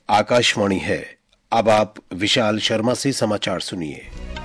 आकाशवाणी है। अब आप विशाल शर्मा से समाचार सुनिए।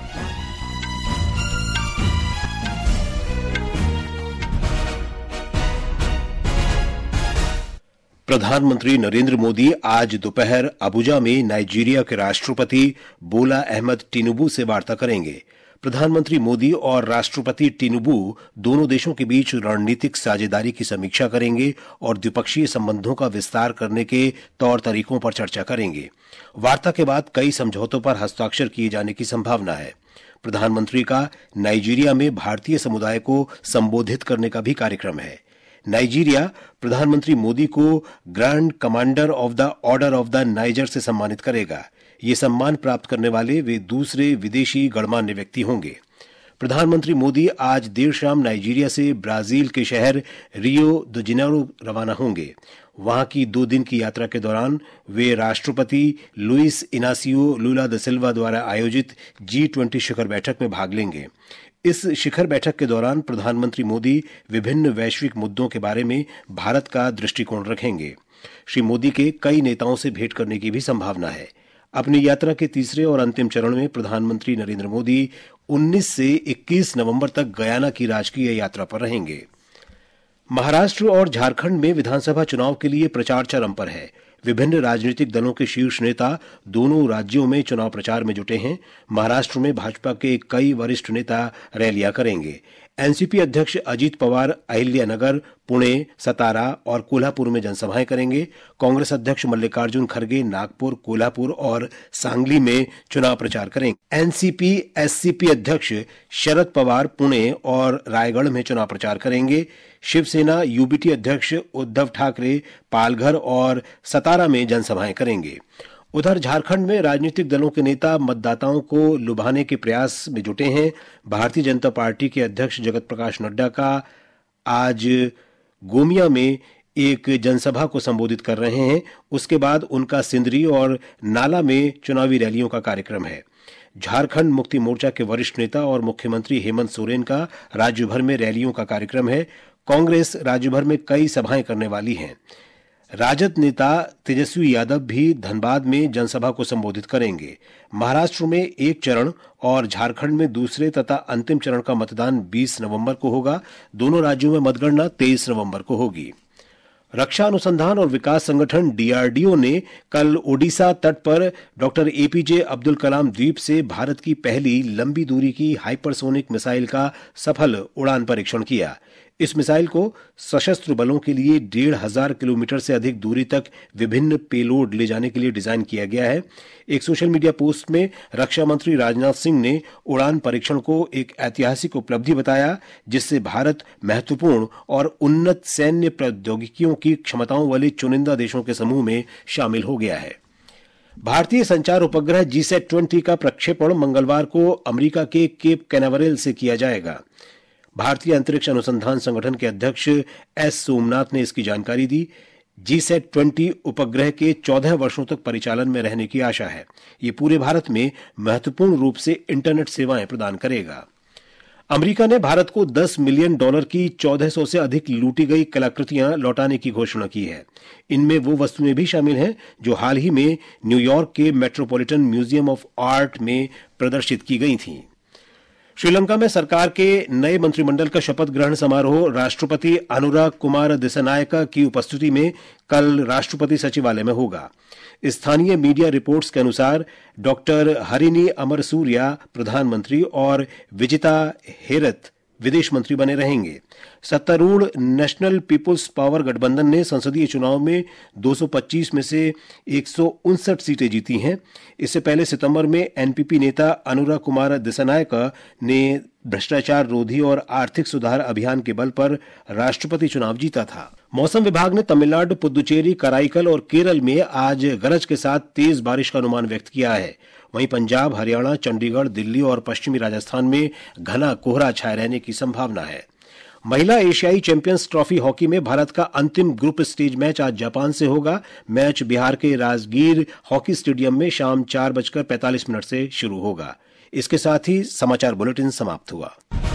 प्रधानमंत्री नरेंद्र मोदी आज दोपहर अबुजा में नाइजीरिया के राष्ट्रपति बोला अहमद टिनुबू से वार्ता करेंगे। प्रधानमंत्री मोदी और राष्ट्रपति टिनुबू दोनों देशों के बीच रणनीतिक साझेदारी की समीक्षा करेंगे और द्विपक्षीय संबंधों का विस्तार करने के तौर तरीकों पर चर्चा करेंगे। वार्ता के बाद कई समझौतों पर हस्ताक्षर किए जाने की संभावना है। प्रधानमंत्री का नाइजीरिया में भारतीय समुदाय को संबोधित करने का भी कार्यक्रम है। नाइजीरिया प्रधानमंत्री मोदी को grand commander of the order of the Niger से सम्मानित करेगा। ये सम्मान प्राप्त करने वाले वे दूसरे विदेशी गणमान्य व्यक्ति होंगे। प्रधानमंत्री मोदी आज देर शाम नाइजीरिया से ब्राजील के शहर रियो द जेनेरो रवाना होंगे। वहां की 2 दिन की यात्रा के दौरान वे राष्ट्रपति Luiz Inacio Lula da Silva द्वारा आयोजित G20 शिखर बैठक में भाग लेंगे। इस शिखर बैठक के दौरान प्रधानमंत्री मोदी विभिन्न वैश्विक मुद्दों के बारे में भारत का दृष्टिकोण रखेंगे। श्री मोदी के कई नेताओं से भेंट करने की भी संभावना है। अपनी यात्रा के तीसरे और अंतिम चरण में प्रधानमंत्री नरेंद्र मोदी 19 से 21 नवंबर तक गयाना की राजकीय यात्रा पर रहेंगे। महाराष्ट्र और झारखंड में विधानसभा चुनाव के लिए प्रचार चरम पर है। विभिन्न राजनीतिक दलों के शीर्ष नेता दोनों राज्यों में चुनाव प्रचार में जुटे हैं। महाराष्ट्र में भाजपा के कई वरिष्ठ नेता रैलियां करेंगे। एनसीपी अध्यक्ष अजीत पवार अहिल्यानगर, पुणे, सतारा और कोल्हापुर में जनसभाएं करेंगे। कांग्रेस अध्यक्ष मल्लिकार्जुन खड़गे नागपुर, कोल्हापुर और सांगली में चुनाव प्रचार करेंगे। एनसीपी एससीपी अध्यक्ष शरद पवार पुणे और रायगढ़ में चुनाव प्रचार करेंगे। शिवसेना यूबीटी अध्यक्ष उद्धव ठाकरे पालघर और सतारा में जनसभाएं करेंगे। उधर झारखंड में राजनीतिक दलों के नेता मतदाताओं को लुभाने के प्रयास में जुटे हैं। भारतीय जनता पार्टी के अध्यक्ष जगत प्रकाश नड्डा का आज गोमिया में एक जनसभा को संबोधित कर रहे हैं। उसके बाद उनका सिंदरी और नाला में चुनावी रैलियों का कार्यक्रम है। झारखंड मुक्ति मोर्चा के वरिष्ठ नेता और मुख्यमंत्री हेमंत सोरेन का राज्य भर में रैलियों का कार्यक्रम है। कांग्रेस राज्य भर में कई सभाएं करने वाली है। राजद नेता तेजस्वी यादव भी धनबाद में जनसभा को संबोधित करेंगे। महाराष्ट्र में एक चरण और झारखंड में दूसरे तथा अंतिम चरण का मतदान 20 नवंबर को होगा। दोनों राज्यों में मतगणना 23 नवंबर को होगी। रक्षा अनुसंधान और विकास संगठन डीआरडीओ ने कल ओडिशा तट पर डॉक्टर एपीजे अब्दुल कलाम द्वीप से भारत की पहली लंबी दूरी की हाइपरसोनिक मिसाइल का सफल उड़ान परीक्षण किया। इस मिसाइल को सशस्त्र बलों के लिए 1500 किलोमीटर से अधिक दूरी तक विभिन्न पेलोड ले जाने के लिए डिजाइन किया गया है। एक सोशल मीडिया पोस्ट में रक्षा मंत्री राजनाथ सिंह ने उड़ान परीक्षण को एक ऐतिहासिक उपलब्धि बताया, जिससे भारत महत्वपूर्ण और उन्नत सैन्य प्रौद्योगिकियों की क्षमताओं वाले चुनिंदा देशों के समूह में शामिल हो गया है। भारतीय संचार उपग्रह GSAT-20 का प्रक्षेपण मंगलवार को अमेरिका के केप कैनावरेल से किया जाएगा। भारतीय अंतरिक्ष अनुसंधान संगठन के अध्यक्ष एस सोमनाथ ने इसकी जानकारी दी। GSAT-20 उपग्रह के 14 वर्षों तक परिचालन में रहने की आशा है। ये पूरे भारत में महत्वपूर्ण रूप से इंटरनेट सेवाएं प्रदान करेगा। अमेरिका ने भारत को $10 मिलियन की 1400 से अधिक लूटी गई कलाकृतियां लौटाने की घोषणा की है। इनमें वो वस्तुएं भी शामिल हैं जो हाल ही में न्यूयॉर्क के मेट्रोपॉलिटन म्यूजियम ऑफ आर्ट में प्रदर्शित की गई थीं। श्रीलंका में सरकार के नए मंत्रिमंडल का शपथ ग्रहण समारोह राष्ट्रपति अनुराग कुमार दिसानायका की उपस्थिति में कल राष्ट्रपति सचिवालय में होगा। स्थानीय मीडिया रिपोर्ट्स के अनुसार डॉक्टर हरिनी अमरसूरिया प्रधानमंत्री और विजिता हेरथ विदेश मंत्री बने रहेंगे। सत्तारूढ़ नेशनल पीपुल्स पावर गठबंधन ने संसदीय चुनाव में 225 में से 159 सीटें जीती हैं। इससे पहले सितंबर में एनपीपी नेता अनुराग कुमार दिसानायका ने भ्रष्टाचार रोधी और आर्थिक सुधार अभियान के बल पर राष्ट्रपति चुनाव जीता था। मौसम विभाग ने तमिलनाडु, पुदुचेरी, कराईकल और केरल में आज गरज के साथ तेज बारिश का अनुमान व्यक्त किया है। वहीं पंजाब, हरियाणा, चंडीगढ़, दिल्ली और पश्चिमी राजस्थान में घना कोहरा छाए रहने की संभावना है। महिला एशियाई चैंपियंस ट्रॉफी हॉकी में भारत का अंतिम ग्रुप स्टेज मैच आज जापान से होगा। मैच बिहार के राजगीर हॉकी स्टेडियम में शाम 4:45 से शुरू होगा। इसके साथ ही समाचार बुलेटिन समाप्त हुआ।